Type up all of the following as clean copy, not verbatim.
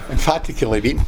emphatically beaten.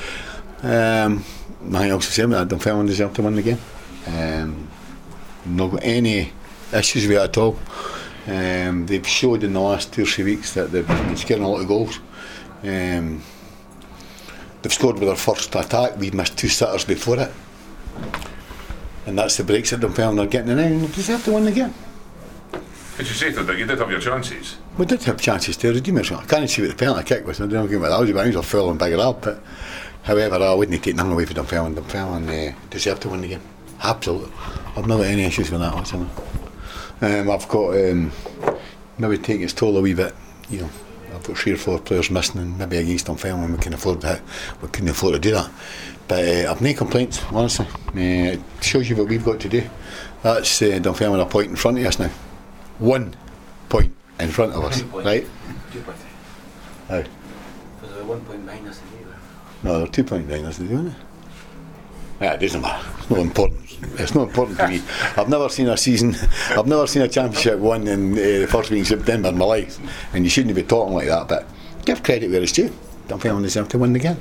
I also say that Dunfermline deserve to win the game. Not got any issues with it at all. They've showed in the last 2 or 3 weeks that they've been scoring a lot of goals. They've scored with their first attack. We missed 2 sitters before it, and that's the breaks that Dunfermline are getting in, and they deserve to win the game. As you say, that you did have your chances. We did have chances to redeem ourselves. I can't see what the penalty kick was. I don't know what that was. It was full and bigger up, but however, I wouldn't take nothing away from Dunfermline. Dunfermline deserve to win the game. Absolutely. I've not got any issues with that whatsoever. I've got maybe taking its toll a wee bit. You know, I've got 3 or 4 players missing, and maybe against Dunfermline we couldn't afford to do that. But I've no complaints, honestly. It shows you what we've got to do. That's Dunfermline a point in front of us now. 1 point in front of us, right? 2 points. How? Because they're 1 point minus the leader. No, they're 2 point minus the leader. Yeah, it doesn't matter. It's not important. It's not important to me. I've never seen a championship won in the first week in September in my life, and you shouldn't be talking like that. But give credit where it's due. Dunfermline deserve to win the game.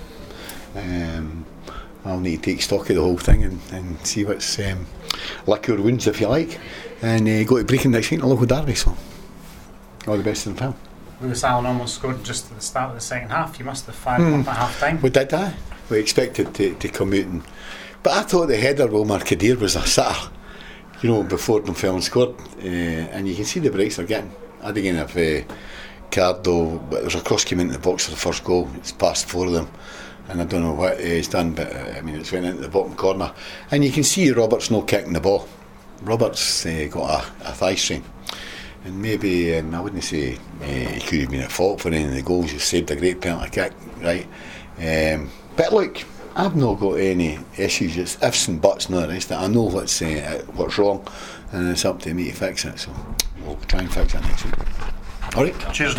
I'll need to take stock of the whole thing and see what's lick your wounds, if you like, and go to Brecon next week in a local derby. So all the best to Dunfermline. Lewis Allen almost scored just at the start of the second half. You must have fired up at half time. We did that. We expected to come out but I thought the header of Omar Kadir was a sitter, you know, before Dunfermline scored, and you can see the breaks they're getting. I'd again have Cardo, but there's a cross came into the box for the first goal. It's past 4 of them, and I don't know what he's done, but I mean it's went into the bottom corner, and you can see Roberts not kicking the ball. Roberts got a thigh strain, and maybe I wouldn't say he could have been at fault for any of the goals. He saved a great penalty kick, right? But look, I've not got any issues. It's ifs and buts, not the rest of it. I know what's wrong, and it's up to me to fix it. So we'll try and fix it next week. All right. Cheers.